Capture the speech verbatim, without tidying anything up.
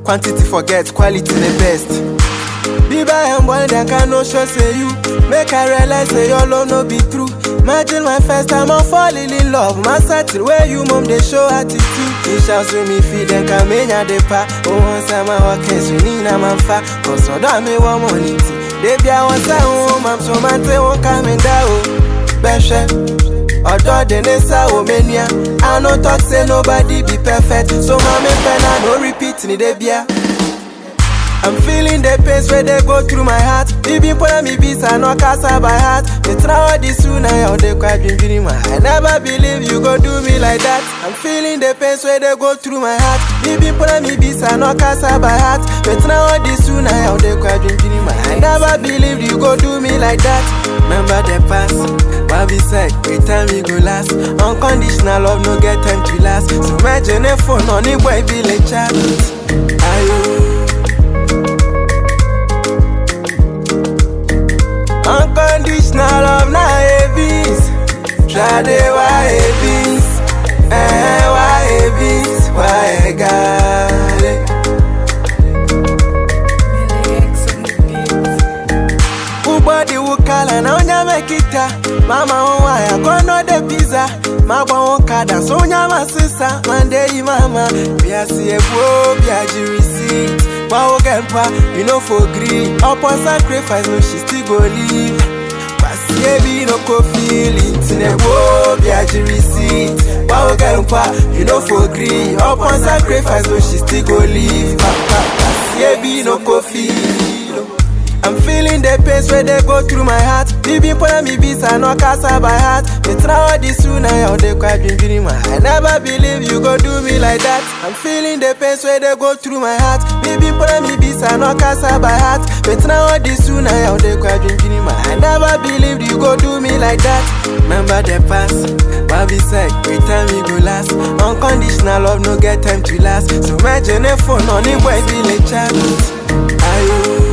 Quantity forget, quality the best. Be by and boy, they can no show say you. Make I realize say your love no be true. Imagine my first time I'm falling in love. My settle where you mom they show attitude. You shall see me feed and come in at the park. Oh, once I'm a walking, so need a man fat. Cause I don't me one money. Baby, I want to home, I'm so mad they won't come in down. Beshe, although the Nessa Omenia, I no talk say nobody be perfect. So mommy pen I no repeat ni debia. I'm feeling the pains where they go through my heart. Even put me beats I no casa by heart. They try this soon I on the quite been feeling my. I never believe you go do me like that. I'm feeling the pains where they go through my heart. Even put me beats I no casa by heart. They try this soon I on the quite been feeling my. I never believe you go do me like that. Remember the past. What we said, every time we go last. Unconditional love, no get time to last. So imagine a phone on it, boy, village chat. Ayo. Unconditional love, na heavies. Try the why heavies. Eh, why heavies? Why got it? Body will call and I don't make it. Mama, oh, I go no the pizza. Mama, oh, kada, so my sister. One day, mama, we are see a bro, we are the receipt. Wow, grandpa, you know, for greed. Upon sacrifice, no, she still go live. But see, no, co feelings in a bro, we are the receipt. Wow, grandpa, you know, for greed. Upon sacrifice, no, she still go live. But see, no, co feelings. I'm feeling the pains where they go through my heart. Even put me beats I no casa by heart. They try this soon I on the quite been feeling my. I never believe you go do me like that. I'm feeling the pains where they go through my heart. Even put me beats I no casa by heart. They try this soon I on the quite been feeling my. I never believed you go do me like that. Remember the past. What we said, every time we go last. Unconditional love, no get time to last. So imagine a phone on it, boy, village chat. Ayo.